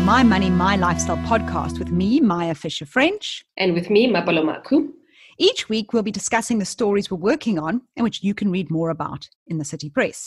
My Money, My Lifestyle podcast with me, Maya Fisher-French. And with me, Mapalo Maku. Each week, we'll be discussing the stories we're working on and which you can read more about in the City Press.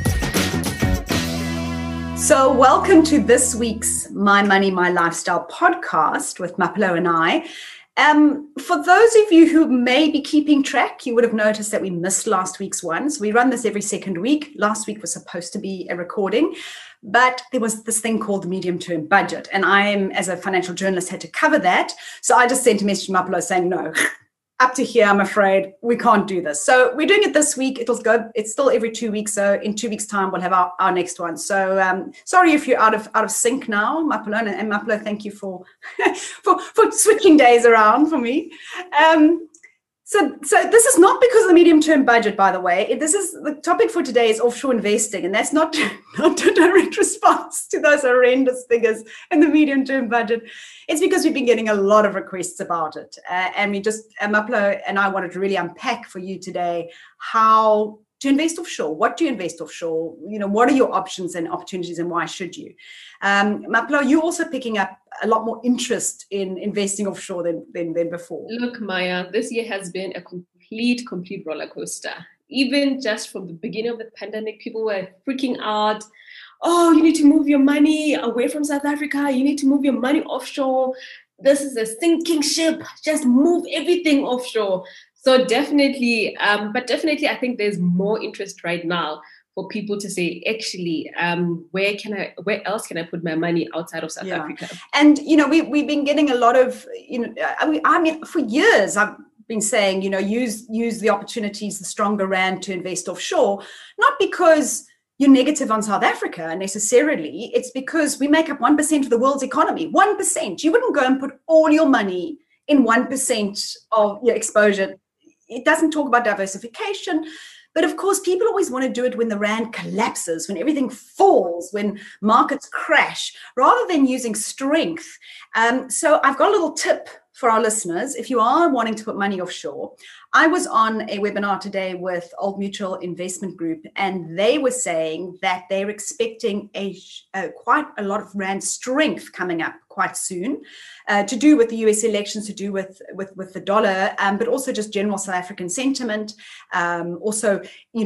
So welcome to this week's My Money, My Lifestyle podcast with Mapalo and I. For those of you who may be keeping track, you would have noticed that we missed last week's one. So we run this every second week. Last week was supposed to be a recording, but there was this thing called the medium-term budget. And I, as a financial journalist, had to cover that. So I just sent a message to Mapalo saying, no, up to here, I'm afraid we can't do this. So we're doing it this week. It's still every 2 weeks. So in 2 weeks' time, we'll have our next one. So sorry if you're out of sync now, Mapalo, and Mapalo, thank you for for switching days around for me. So this is not because of the medium-term budget, by the way. This is the topic for today is offshore investing, and that's not a direct response to those horrendous figures in the medium-term budget. It's because we've been getting a lot of requests about it, and Mapalo and I wanted to really unpack for you today how to invest offshore. What do you invest offshore? What are your options and opportunities, and why should you? Mapalo, you're also picking up a lot more interest in investing offshore than before. Look, Maya, this year has been a complete roller coaster. Even just from the beginning of the pandemic, people were freaking out. Oh, you need to move your money away from South Africa. You need to move your money offshore. This is a sinking ship. Just move everything offshore. So definitely, I think there's more interest right now for people to say, actually, where else can I put my money outside of South Africa? And, we've been getting a lot of, I mean, for years, I've been saying, use the opportunities, the stronger rand to invest offshore, not because you're negative on South Africa necessarily. It's because we make up 1% of the world's economy, 1%. You wouldn't go and put all your money in 1% of your exposure. It doesn't talk about diversification. But of course, people always want to do it when the rand collapses, when everything falls, when markets crash, rather than using strength. So I've got a little tip for our listeners. If you are wanting to put money offshore, I was on a webinar today with Old Mutual Investment Group, and they were saying that they're expecting quite a lot of rand strength coming up quite soon, to do with the US elections, to do with the dollar, but also just general South African sentiment. Also,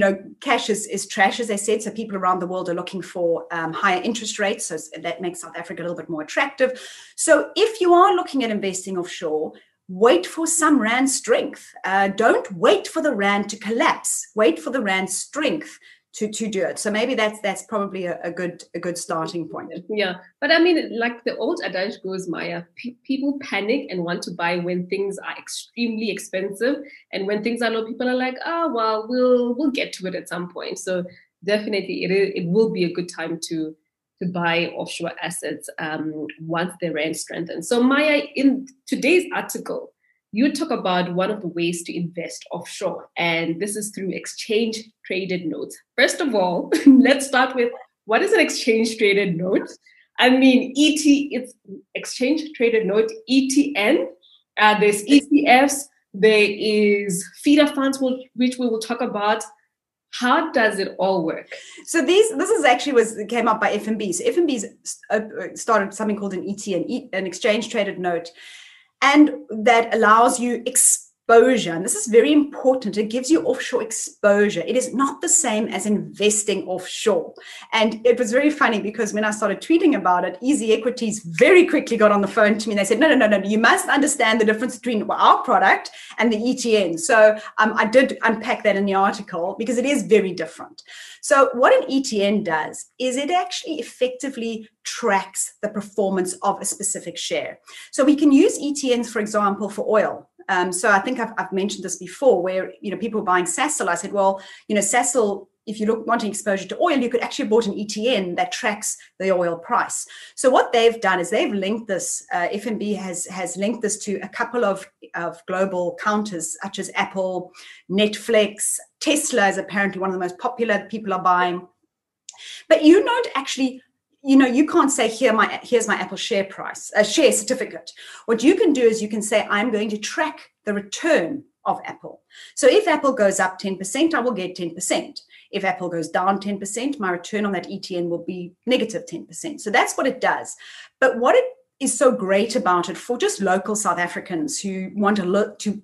cash is trash, as they said, so people around the world are looking for higher interest rates, so that makes South Africa a little bit more attractive. So if you are looking at investing offshore, wait for some rand strength. Don't wait for the rand to collapse. Wait for the rand strength to do it. So maybe that's probably a good starting point. Yeah, but I mean, like the old adage goes, Maya, people panic and want to buy when things are extremely expensive, and when things are low, people are like, oh well, we'll get to it at some point. So definitely, it will be a good time to buy offshore assets once the rand strengthens. So Maya, in today's article, you talk about one of the ways to invest offshore, and this is through exchange-traded notes. First of all, let's start with, what is an exchange-traded note? I mean, it's exchange-traded note, ETN. There's ETFs. There is feeder funds, which we will talk about. How does it all work? So this is actually came up by FNB. So FNB started something called an ETN, an exchange-traded note, and that allows you exposure. And this is very important. It gives you offshore exposure. It is not the same as investing offshore. And it was very funny because when I started tweeting about it, Easy Equities very quickly got on the phone to me. They said, no, you must understand the difference between our product and the ETN. So I did unpack that in the article because it is very different. So what an ETN does is it actually effectively tracks the performance of a specific share. So we can use ETNs, for example, for oil. So I think I've mentioned this before, where people buying Sasol. I said, well, Sasol, if you wanting exposure to oil, you could actually have bought an ETN that tracks the oil price. So what they've done is they've linked this. FNB has linked this to a couple of global counters, such as Apple, Netflix, Tesla is apparently one of the most popular that people are buying. But you don't actually. You can't say, here's my Apple share price, a share certificate. What you can do is you can say, I'm going to track the return of Apple. So if Apple goes up 10%, I will get 10%. If Apple goes down 10%, my return on that ETN will be negative 10%. So that's what it does. But what it is so great about it for just local South Africans who want to look to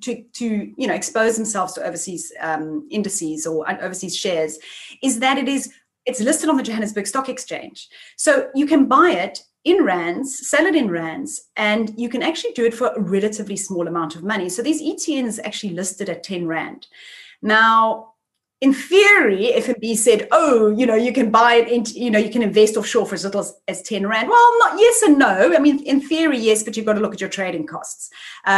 expose themselves to overseas indices or overseas shares is that it's listed on the Johannesburg Stock Exchange. So you can buy it in rands, sell it in rands, and you can actually do it for a relatively small amount of money. So these ETNs actually listed at 10 rand. Now, in theory, FNB said, oh, you can buy it, you can invest offshore for as little as 10 rand. Well, not yes and no. I mean, in theory, yes, but you've got to look at your trading costs.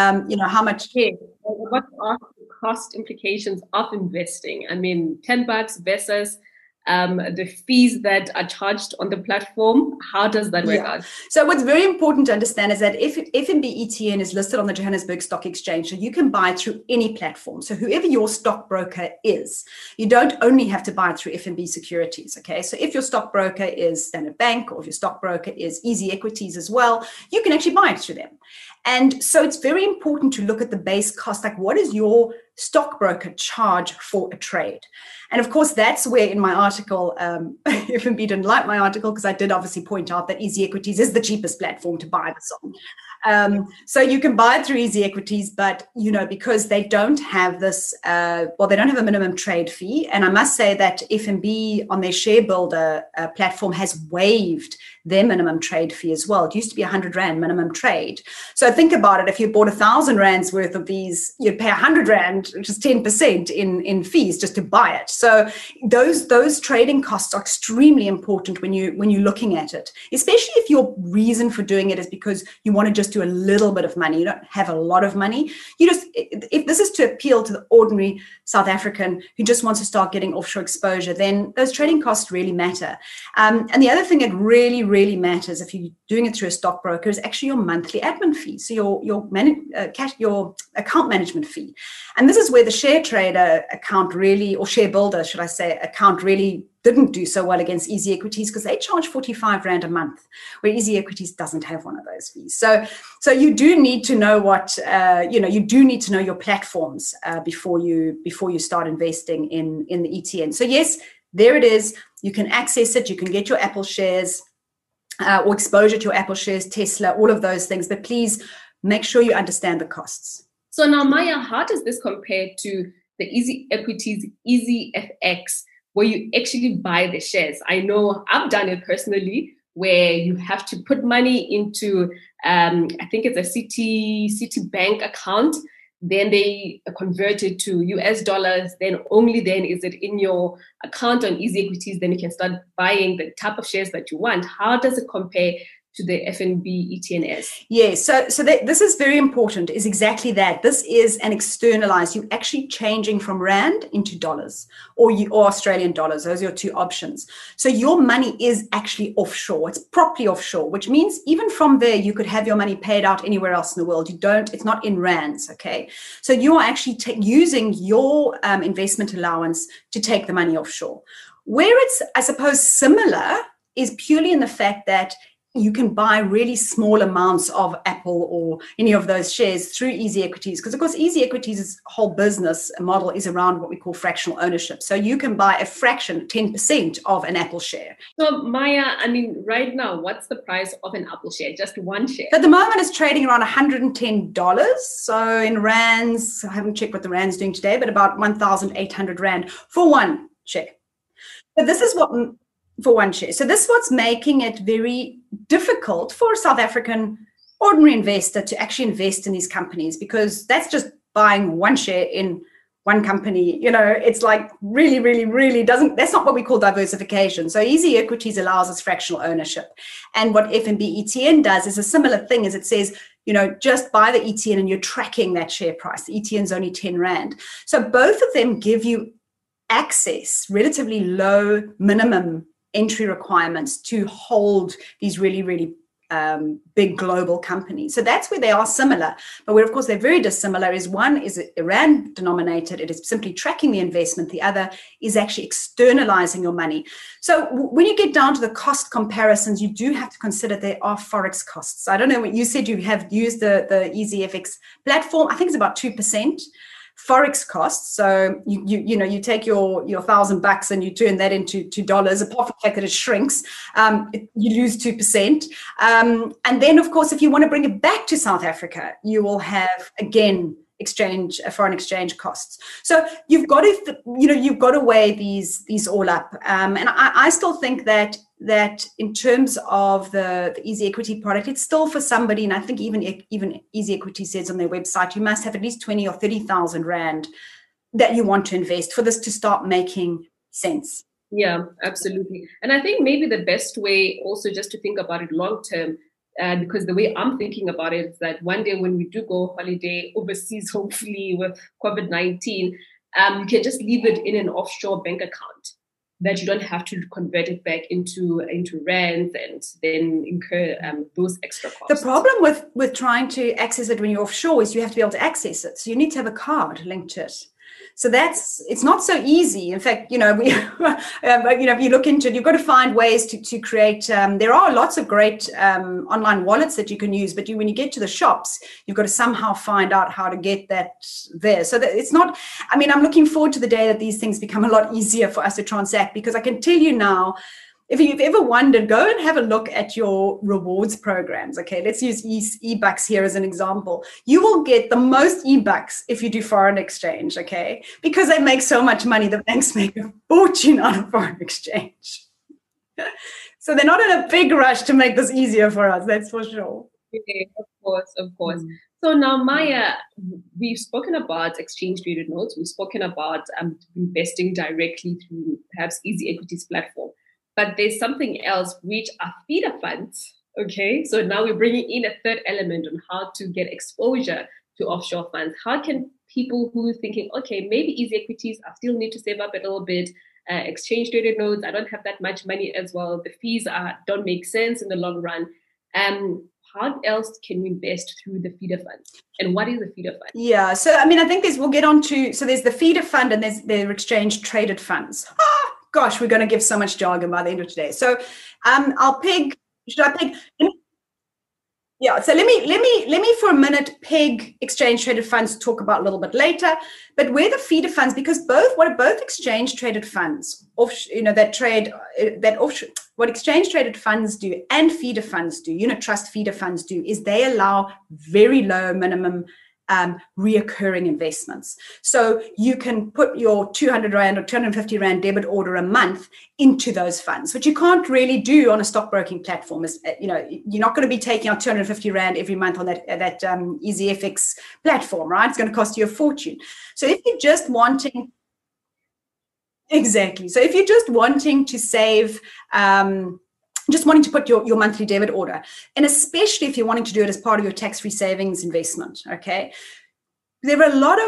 How much. Yeah. What are the cost implications of investing? I mean, $10 versus the fees that are charged on the platform. How does that work out? So what's very important to understand is that if FNB ETN is listed on the Johannesburg Stock Exchange, so you can buy it through any platform. So whoever your stockbroker is, you don't only have to buy it through FNB Securities, okay? So if your stockbroker is Standard Bank or if your stockbroker is Easy Equities as well, you can actually buy it through them. And so it's very important to look at the base cost, like what is your stockbroker charge for a trade? And of course, that's where in my article, FNB didn't like my article because I did obviously point out that Easy Equities is the cheapest platform to buy this on. So you can buy it through Easy Equities, but, because they don't have this, they don't have a minimum trade fee. And I must say that FNB on their Share Builder platform has waived their minimum trade fee as well. It used to be 100 Rand minimum trade. So think about it. If you bought 1,000 Rands worth of these, you'd pay 100 Rand, which is 10% in fees just to buy it. So those trading costs are extremely important when you're looking at it, especially if your reason for doing it is because you want to just do a little bit of money. You don't have a lot of money. If this is to appeal to the ordinary South African who just wants to start getting offshore exposure, then those trading costs really matter. And the other thing that really, really matters if you're doing it through a stockbroker is actually your monthly admin fee. So your account management fee. And this is where the Share Trader account really, or Share Builder, should I say, account really didn't do so well against Easy Equities because they charge 45 Rand a month, where Easy Equities doesn't have one of those fees. So you do need to know you do need to know your platforms before you start investing in the ETN. So yes, there it is. You can access it. You can get your Apple shares or exposure to your Apple shares, Tesla, all of those things. But please make sure you understand the costs. So now, Maya, how does this compare to the Easy Equities, Easy FX, where you actually buy the shares? I know I've done it personally, where you have to put money into, I think it's a Citibank account. Then they convert it to US dollars. Then only then is it in your account on Easy Equities. Then you can start buying the type of shares that you want. How does it compare to the FNB ETNs? Yes, so this is very important, is exactly that. This is an externalized, you're actually changing from Rand into dollars or Australian dollars. Those are your two options. So your money is actually offshore. It's properly offshore, which means even from there, you could have your money paid out anywhere else in the world. It's not in Rands, okay? So you are actually using your investment allowance to take the money offshore. Where it's, I suppose, similar is purely in the fact that you can buy really small amounts of Apple or any of those shares through Easy Equities. Because, of course, Easy Equities' whole business model is around what we call fractional ownership. So you can buy a fraction, 10% of an Apple share. So, Maya, I mean, right now, what's the price of an Apple share? Just one share? At the moment, it's trading around $110. So in Rands, I haven't checked what the Rand's doing today, but about 1,800 Rand for one share. So this is what... for one share. So this is what's making it very difficult for a South African ordinary investor to actually invest in these companies, because that's just buying one share in one company. It's like really, really, really that's not what we call diversification. So Easy Equities allows us fractional ownership. And what FNB ETN does is a similar thing, as it says, just buy the ETN and you're tracking that share price. The ETN is only 10 Rand. So both of them give you access, relatively low minimum entry requirements to hold these really, really big global companies. So that's where they are similar. But where, of course, they're very dissimilar is one is Rand denominated. It is simply tracking the investment. The other is actually externalizing your money. So when you get down to the cost comparisons, you do have to consider there are Forex costs. I don't know what you said. You have used the EasyFX platform. I think it's about 2% forex costs. So you take your $1,000 and you turn that into $2. Apart from the fact that it shrinks, you lose 2%. And then, of course, if you want to bring it back to South Africa, you will have again foreign exchange costs. So you've got to weigh these all up. And I still think that in terms of the Easy Equity product, it's still for somebody, and I think even Easy Equity says on their website, you must have at least 20 or 30,000 Rand that you want to invest for this to start making sense. Yeah, absolutely. And I think maybe the best way also just to think about it long term, because the way I'm thinking about it is that one day when we do go holiday overseas, hopefully with COVID-19, you can just leave it in an offshore bank account that you don't have to convert it back into rands and then incur those extra costs. The problem with trying to access it when you're offshore is you have to be able to access it. So you need to have a card linked to it. So it's not so easy. In fact, if you look into it, you've got to find ways to create. There are lots of great online wallets that you can use, but when you get to the shops, you've got to somehow find out how to get that there. So that it's not. I mean, I'm looking forward to the day that these things become a lot easier for us to transact, because I can tell you now, if you've ever wondered, go and have a look at your rewards programs. Okay, let's use eBucks here as an example. You will get the most eBucks if you do foreign exchange, okay? Because they make so much money. The banks make a fortune out of foreign exchange. So they're not in a big rush to make this easier for us, that's for sure. Okay, of course. So now, Maya, we've spoken about exchange-traded notes. We've spoken about investing directly through perhaps Easy Equities platform. But there's something else, which are feeder funds, okay? So now we're bringing in a third element on how to get exposure to offshore funds. How can people who are thinking, okay, maybe Easy Equities, I still need to save up a little bit, exchange-traded notes, I don't have that much money as well, the fees don't make sense in the long run. How else can we invest through the feeder funds? And what is a feeder fund? Yeah, so I mean, I think we'll get on to, so there's the feeder fund and there's the exchange-traded funds. Gosh, we're going to give so much jargon by the end of today. So should I peg? Yeah, so let me for a minute peg exchange traded funds to talk about a little bit later. But where the feeder funds, because both exchange traded funds, that trade that offshore, what exchange traded funds do and feeder funds do, unit trust feeder funds do, is they allow very low minimum reoccurring investments. So you can put your 200 Rand or 250 Rand debit order a month into those funds, which you can't really do on a stockbroking platform. You're not going to be taking out 250 Rand every month on that EasyFX platform, right? It's going to cost you a fortune. So if you're just wanting, exactly. So if you're just wanting to save, just wanting to put your monthly debit order, and especially if you're wanting to do it as part of your tax-free savings investment, okay? There are a lot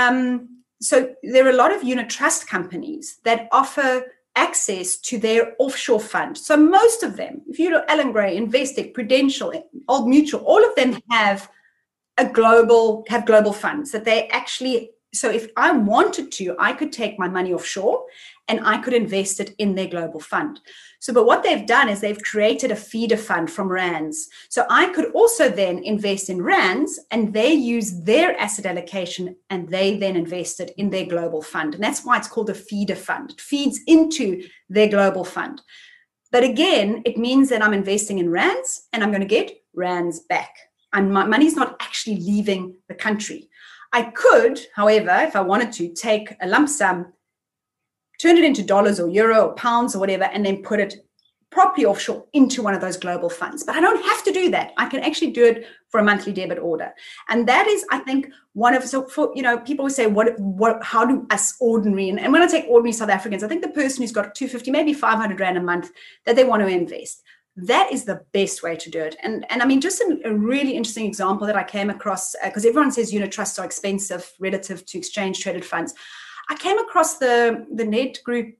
of unit trust companies that offer access to their offshore fund. So most of them, if you look, Allan Gray, Investec, Prudential, Old Mutual, all of them have global funds that they actually. So if I wanted to, I could take my money offshore and I could invest it in their global fund. But what they've done is they've created a feeder fund from Rands. So I could also then invest in Rands and they use their asset allocation and they then invest it in their global fund. And that's why it's called a feeder fund. It feeds into their global fund. But again, it means that I'm investing in Rands and I'm going to get Rands back. And my money's not actually leaving the country. I could, however, if I wanted to, take a lump sum, turn it into dollars or euro or pounds or whatever, and then put it properly offshore into one of those global funds. But I don't have to do that. I can actually do it for a monthly debit order. And that is, I think, people will say, how do us ordinary, and when I take ordinary South Africans, I think the person who's got 250, maybe 500 Rand a month that they want to invest, that is the best way to do it. And I mean, just a really interesting example that I came across, because everyone says unit trusts are expensive relative to exchange traded funds. I came across the Net Group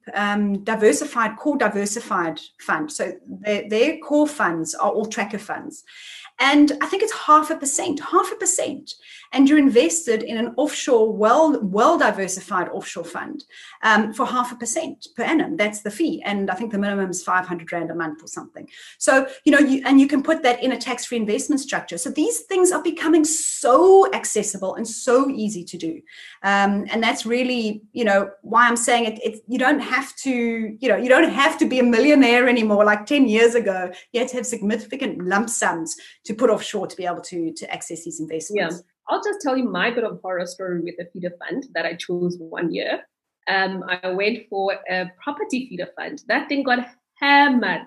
core diversified fund. So their core funds are all tracker funds. And I think it's 0.5%, and you're invested in an offshore, well diversified offshore fund for 0.5% per annum. That's the fee, and I think the minimum is 500 Rand a month or something. So you can put that in a tax-free investment structure. So these things are becoming so accessible and so easy to do, and that's really why I'm saying it. You don't have to be a millionaire anymore like 10 years ago. You had to have significant lump sums to put offshore to be able to access these investments. Yeah. I'll just tell you my bit of horror story with the feeder fund that I chose one year. I went for a property feeder fund. That thing got hammered.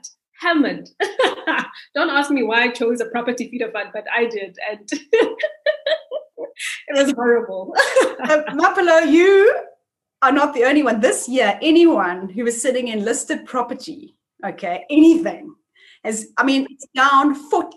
Don't ask me why I chose a property feeder fund, but I did. And it was horrible. Mapelo, you are not the only one. This year, anyone who is sitting in listed property, anything, it's down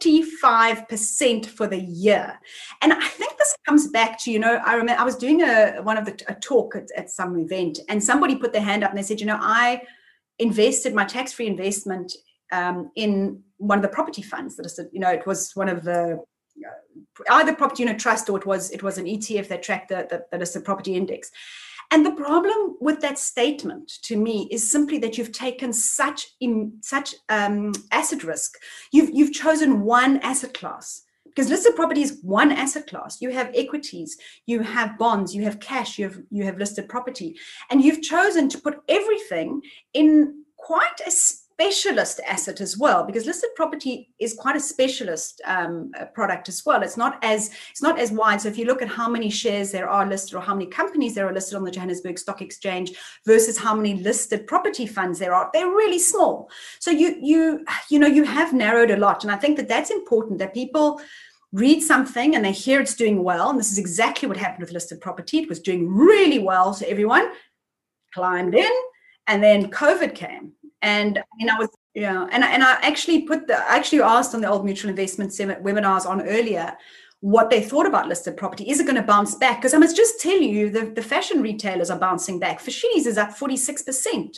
45% for the year. And I think this comes back to, I remember I was doing a talk at some event, and somebody put their hand up and they said, I invested my tax-free investment in one of the property funds that it was one of the either property unit trust, or it was an ETF that tracked the listed property index. And the problem with that statement to me is simply that you've taken such asset risk. You've chosen one asset class, because listed property is one asset class. You have equities, you have bonds, you have cash, you have listed property, and you've chosen to put everything in quite a specialist asset as well, because listed property is quite a specialist product as well. It's not as wide. So if you look at how many shares there are listed, or how many companies there are listed on the Johannesburg Stock Exchange versus how many listed property funds there are, they're really small. So you have narrowed a lot, and I think that that's important, that people read something and they hear it's doing well. And this is exactly what happened with listed property. It was doing really well, so everyone climbed in, and then COVID came. And I actually asked on the Old Mutual Investment webinars on earlier what they thought about listed property. Is it going to bounce back? Because I must just tell you, the fashion retailers are bouncing back. Foschini's is up 46%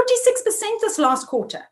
this last quarter.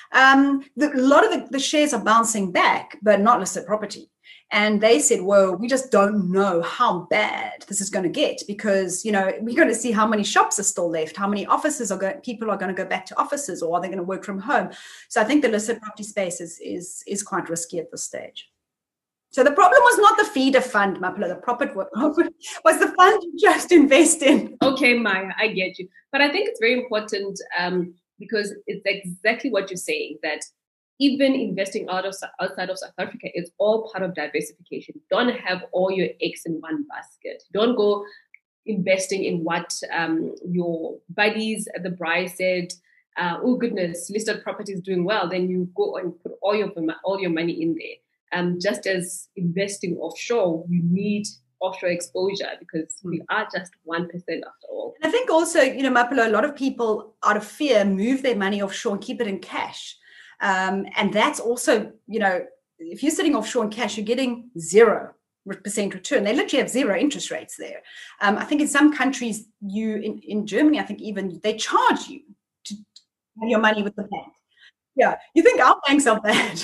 A lot of the shares are bouncing back, but not listed property. And they said, well, we just don't know how bad this is going to get, because, we're going to see how many shops are still left, how many people are going to go back to offices, or are they going to work from home? So I think the listed property space is quite risky at this stage. So the problem was not the feeder fund, Mapelo. The problem was the fund you just invest in. Okay, Maya, I get you. But I think it's very important because it's exactly what you're saying, that even investing outside of South Africa, it's all part of diversification. Don't have all your eggs in one basket. Don't go investing in what your buddies at the Braai said, oh goodness, listed property is doing well. Then you go and put all your money in there. Just as investing offshore, you need offshore exposure, because we are just 1% after all. And I think also, Mapelo, a lot of people out of fear move their money offshore and keep it in cash. And that's also, if you're sitting offshore in cash, you're getting 0% return. They literally have 0 interest rates there. I think in some countries, in Germany, I think even they charge you to have your money with the bank. Yeah, you think our banks are bad.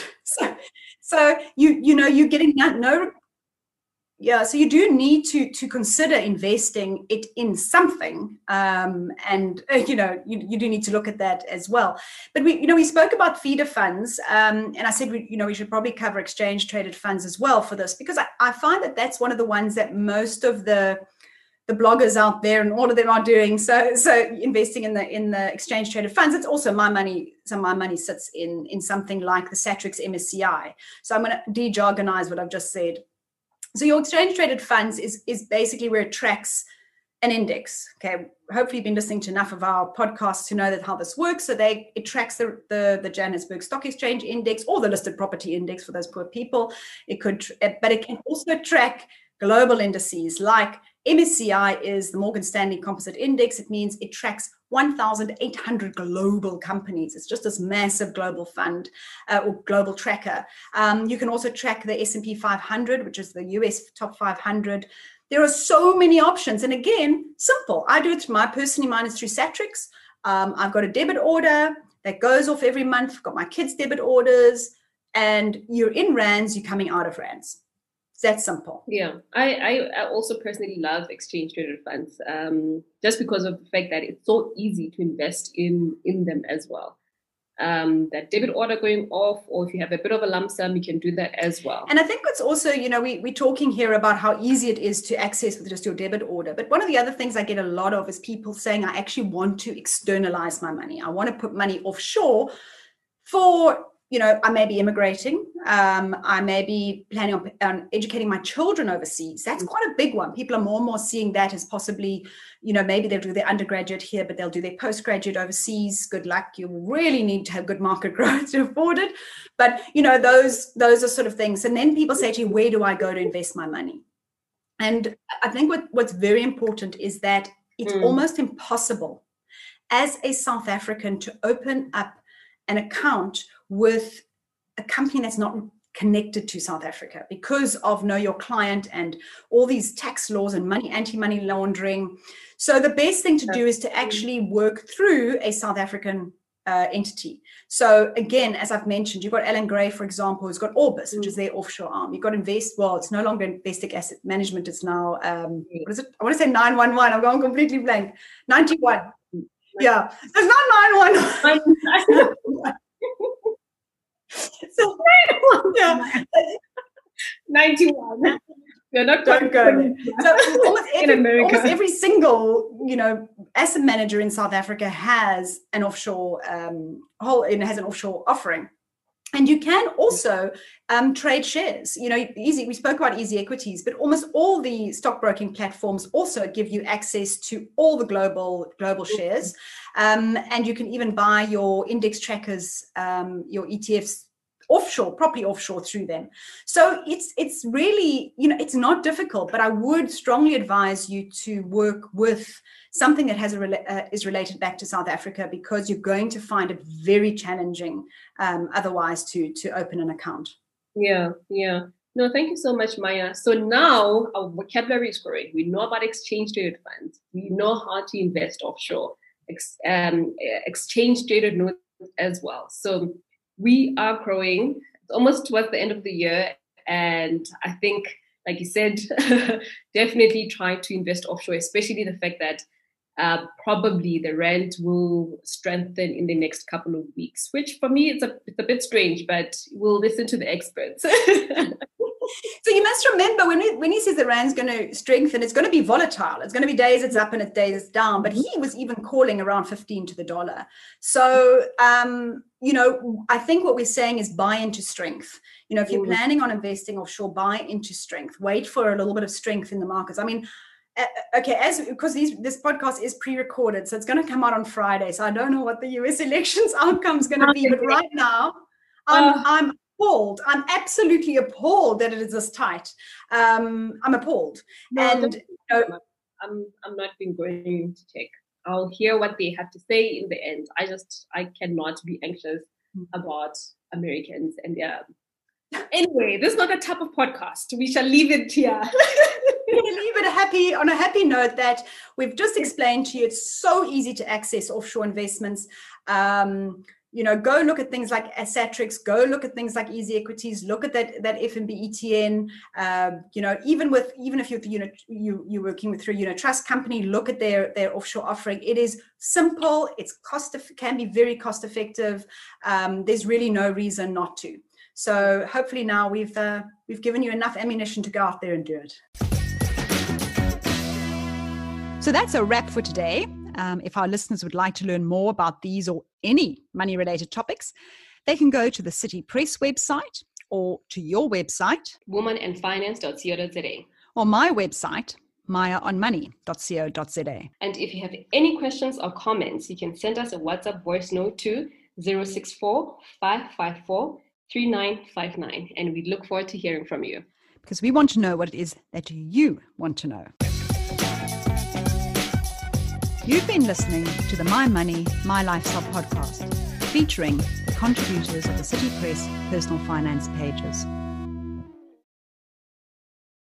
So you're getting no. Yeah, so you do need to consider investing it in something, and you do need to look at that as well. But we spoke about feeder funds, and I said we should probably cover exchange traded funds as well for this, because I find that that's one of the ones that most of the bloggers out there and all of them are doing. So investing in the exchange traded funds. It's also my money. Some of my money sits in something like the Satrix MSCI. So I'm going to de-jargonize what I've just said. So your exchange traded funds is basically where it tracks an index. Okay, hopefully you've been listening to enough of our podcasts to know that how this works. So it tracks the Johannesburg Stock Exchange index, or the listed property index for those poor people. But it can also track global indices, like MSCI is the Morgan Stanley Composite Index. It means it tracks 1,800 global companies. It's just this massive global fund or global tracker. You can also track the S&P 500, which is the US top 500. There are so many options. And again, simple. I do it through mine is through Satrix. I've got a debit order that goes off every month. I've got my kids' debit orders. and you're in rands, you're coming out of rands. It's that simple. Yeah, I also personally love exchange traded funds, just because of the fact that it's so easy to invest in them as well. That debit order going off, or if you have a bit of a lump sum, you can do that as well. And I think it's also, we're talking here about how easy it is to access with just your debit order. But one of the other things I get a lot of is people saying, I actually want to externalize my money. I want to put money offshore for, I may be immigrating. I may be planning on educating my children overseas. That's quite a big one. People are more and more seeing that as possibly, maybe they'll do their undergraduate here, but they'll do their postgraduate overseas. Good luck. You really need to have good market growth to afford it. But, those are sort of things. And then people say to you, where do I go to invest my money? And I think what's very important is that it's almost impossible as a South African to open up an account with a company that's not connected to South Africa because of know your client and all these tax laws and anti-money laundering. So the best thing to do is to actually work through a South African entity. So again, as I've mentioned, you've got Alan Gray, for example, who's got Orbis, which is their offshore arm. You've got it's no longer Investec Asset Management. It's now, what is it? I want to say 911. I'm going completely blank. 91. Yeah, so it's not 911. So, yeah. 91. You're not Don't go there. So almost every single, asset manager in South Africa has an offshore has an offshore offering. And you can also trade shares. We spoke about Easy Equities, but almost all the stockbroking platforms also give you access to all the global shares. And you can even buy your index trackers, your ETFs properly offshore through them. So it's really, it's not difficult, but I would strongly advise you to work with something that is related back to South Africa, because you're going to find it very challenging otherwise to open an account. Yeah. No, thank you so much, Maya. So now our vocabulary is growing. We know about exchange traded funds. We know how to invest offshore, exchange traded notes as well. So we are growing. It's almost towards the end of the year. And I think, like you said, definitely try to invest offshore, especially the fact that probably the rand will strengthen in the next couple of weeks, which for me, it's a bit strange, but we'll listen to the experts. So you must remember when he says the rand's going to strengthen, it's going to be volatile. It's going to be days it's up and days it's down. But he was even calling around 15 to the dollar. So, I think what we're saying is buy into strength. If you're planning on investing offshore, buy into strength. Wait for a little bit of strength in the markets. I mean, because this podcast is pre-recorded, so it's going to come out on Friday. So I don't know what the US elections outcome is going to be. But right now, I'm appalled. I'm absolutely appalled that it is this tight. I'm appalled. I'm not even going to check. I'll hear what they have to say in the end. I cannot be anxious about Americans and their. Anyway, this is not a type of podcast. We shall leave it here. Leave it on a happy note that we've just explained to you. It's so easy to access offshore investments. Go look at things like Asatrix, go look at things like Easy Equities, look at that FNB ETN. Even if you're working through a trust company, look at their offshore offering. It is simple. It's can be very cost effective. There's really no reason not to. So hopefully now we've given you enough ammunition to go out there and do it. So that's a wrap for today. If our listeners would like to learn more about these or any money-related topics, they can go to the City Press website or to your website, womanandfinance.co.za, or my website, mayaonmoney.co.za. And if you have any questions or comments, you can send us a WhatsApp voice note to 064 554 3959, and we look forward to hearing from you. Because we want to know what it is that you want to know. You've been listening to the My Money, My Lifestyle podcast, featuring the contributors of the City Press personal finance pages.